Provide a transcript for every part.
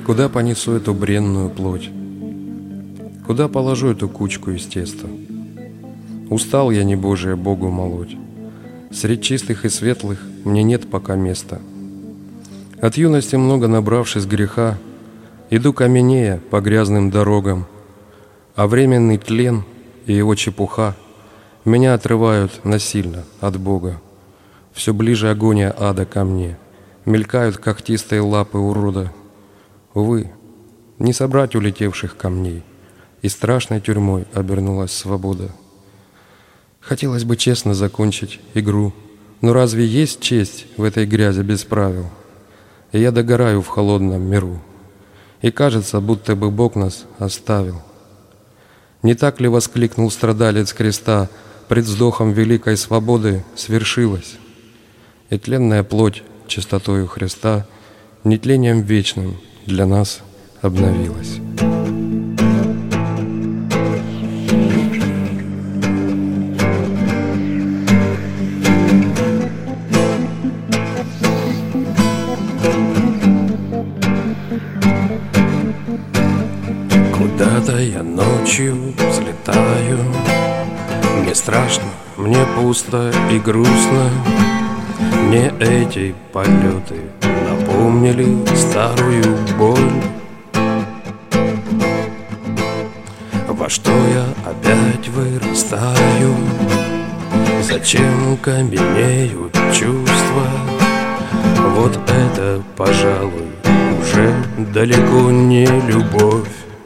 Куда понесу эту бренную плоть? Куда положу эту кучку из теста? Устал я, небожие, Богу молоть. Средь чистых и светлых мне нет пока места. От юности много набравшись греха, иду каменея по грязным дорогам, а временный тлен и его чепуха меня отрывают насильно от Бога. Все ближе агония ада ко мне, мелькают когтистые лапы урода. Увы, не собрать улетевших камней, и страшной тюрьмой обернулась свобода. Хотелось бы честно закончить игру, но разве есть честь в этой грязи без правил? И я догораю в холодном миру, и кажется, будто бы Бог нас оставил. Не так ли воскликнул страдалец креста, пред вздохом великой свободы свершилось, и тленная плоть чистотою Христа нетлением вечным для нас обновилась. Куда-то я ночью взлетаю, мне страшно, мне пусто и грустно. Мне эти полеты напомнили старую боль. Во что я опять вырастаю? Зачем каменеют чувства? Вот это, пожалуй, уже далеко не любовь.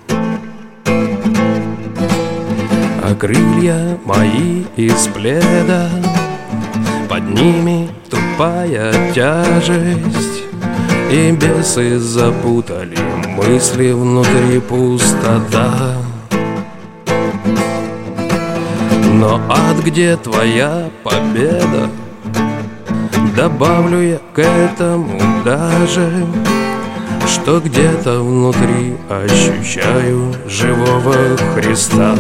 А крылья мои из пледа, под ними тупая тяжесть, и бесы запутали мысли, внутри пустота. Но ад, где твоя победа? Добавлю я к этому даже, что где-то внутри ощущаю живого Христа.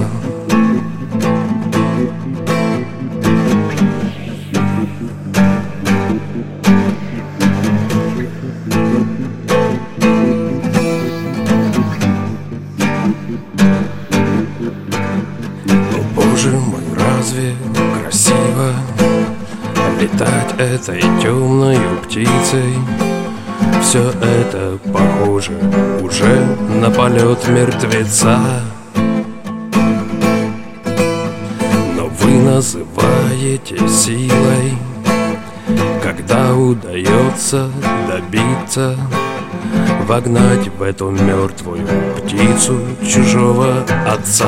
Боже мой, разве красиво летать этой темной птицей? Все это похоже уже на полет мертвеца. Но вы называете силой, когда удается добиться, вогнать в эту мертвую птицу чужого отца.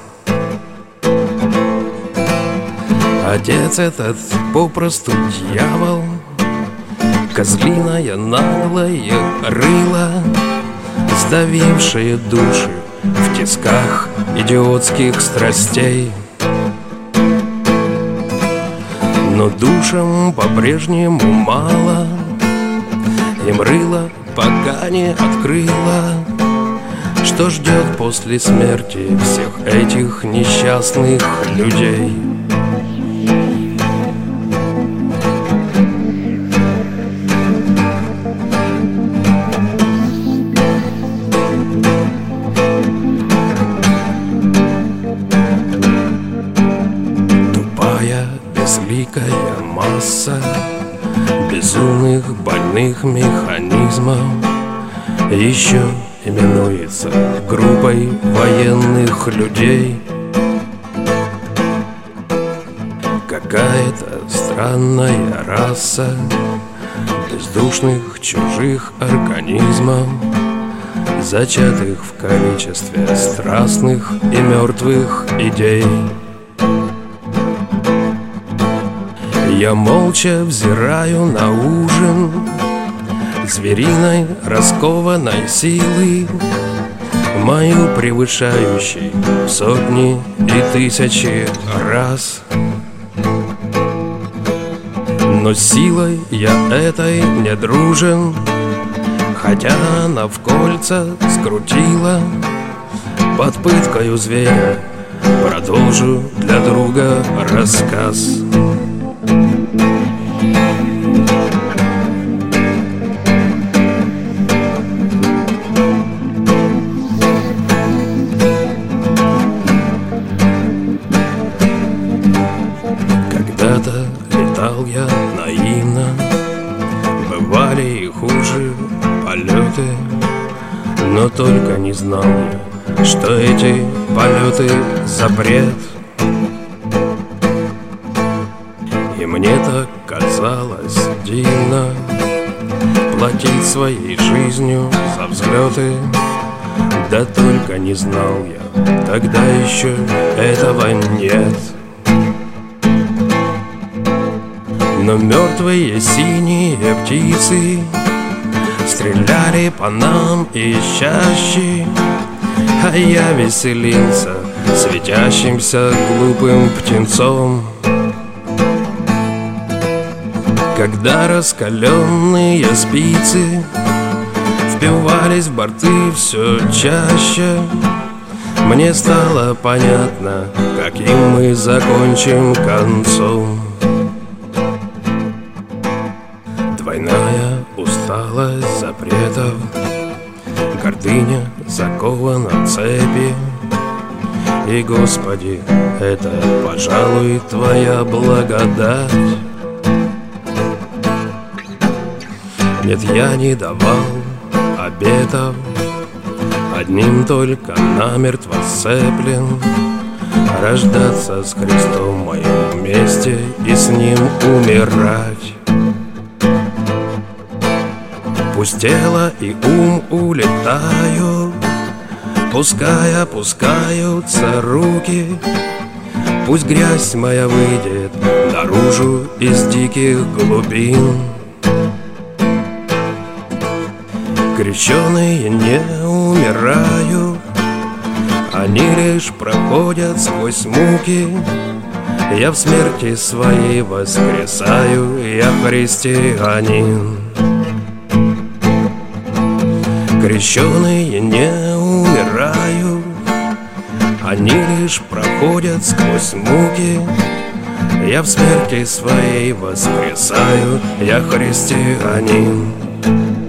Отец этот попросту дьявол, козлиное наглое рыло, сдавившее души в тисках идиотских страстей. Но душам по-прежнему мало, им рыло пока не открыло, что ждет после смерти всех этих несчастных людей. Безликая масса безумных больных механизмов еще именуется группой военных людей. Какая-то странная раса бездушных чужих организмов, зачатых в количестве страстных и мертвых идей. Я молча взираю на ужин звериной раскованной силы, мою превышающей в сотни и тысячи раз. Но силой я этой не дружен, хотя она в кольца скрутила. Под пыткою зверя продолжу для друга рассказ. наивно. Бывали и хуже полеты, но только не знал я, что эти полеты запрет. И мне так казалось дивно платить своей жизнью за взлеты. Да только не знал я, тогда еще этого нет. Но мертвые синие птицы стреляли по нам ищащие, а я веселился светящимся глупым птенцом. Когда раскаленные спицы впивались в борты все чаще, мне стало понятно, каким мы закончим концом. Двойная усталость запретов, гордыня закована в цепи. И, Господи, это, пожалуй, Твоя благодать. Нет, я не давал обетов, одним только намертво сцеплен рождаться с Христом в моем вместе и с Ним умирать. Пусть тело и ум улетают, пускай опускаются руки, пусть грязь моя выйдет наружу из диких глубин. Крещеные не умирают, они лишь проходят сквозь муки. Я в смерти своей воскресаю, я христианин. Крещеные не умирают, они лишь проходят сквозь муки. Я в смерти своей воскресаю, я христианин.